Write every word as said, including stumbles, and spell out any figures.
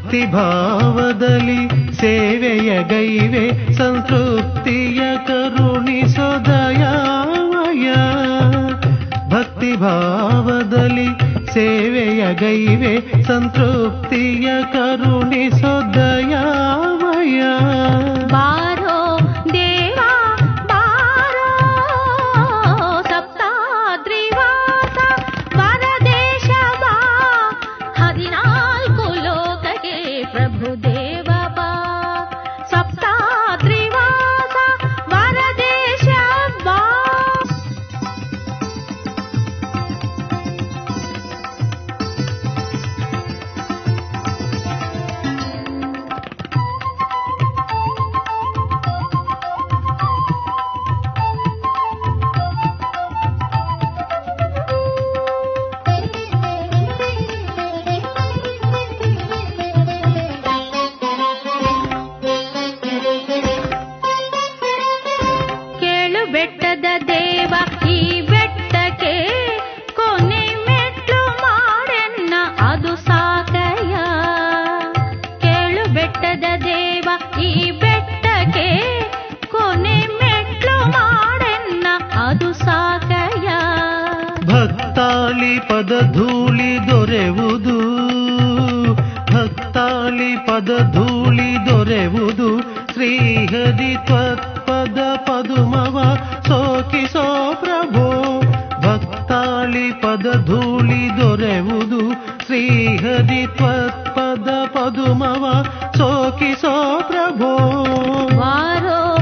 ಭಕ್ತಿ ಭಾವದಲ್ಲಿ ಸೇವೆಯ ಗೈವೆ ಸಂತೃಪ್ತಿಯ ಕರುಣಿಸೋ ದಯಾಮಯ. ಭಕ್ತಿ ಭಾವದಲ್ಲಿ ಸೇವೆಯ ಗೈವೆ ಸಂತೃಪ್ತಿಯ ಕರುಣಿಸೋ ದಯಾಮಯ. ಬಾರೋ ದೇವಾ ಬಾರೋ ಸಪ್ತಾದ್ರಿವಾಸ ವರದೇಶ ಬಾ ಹದಿನಾಲ್ಕು ಲೋಕಕ್ಕೆ ಪ್ರಭು ದೇವ ಬಾ ಸಪ್ತಾದ್ರಿವಾಸ ವರದೇಶ ಬಾ. ಕೇಳು ಬೆಟ್ಟದ ದೇವ ಈ ಬೆಟ್ಟಕ್ಕೆ ಕೊನೆ ಮೆಟ್ಲು ಮಾಡೆನ್ನ ಅದು ಸಾಕಯ್ಯ. ಕೇಳು ಬೆಟ್ಟದ ದೇವ ಈ ಬೆಟ್ಟಕ್ಕೆ ಕೊನೆ ಮೆಟ್ಲು ಮಾಡೆನ್ನ ಅದು ಸಾಕಯ್ಯ. ಭಕ್ತಾಳಿ ಪದ ಧೂಳಿ ದೊರೆವುದು, ಭಕ್ತಾಳಿ ಪದ ಧೂಳಿ ದೊರೆವುದು, ಶ್ರೀಹರಿ ತ್ವತ್ಪದ ಪದುಮವ ಸೋಕಿಸೋ ಪ್ರಭೋ. ಭಕ್ತಾಳಿ ಪದ ಧೂಳಿ ದೊರೆವುದು, ಶ್ರೀಹರಿ ತ್ವತ್ಪದ ಪದುಮವ ಸೋಕಿಸೋ ಪ್ರಭೋ. ವಾರೋ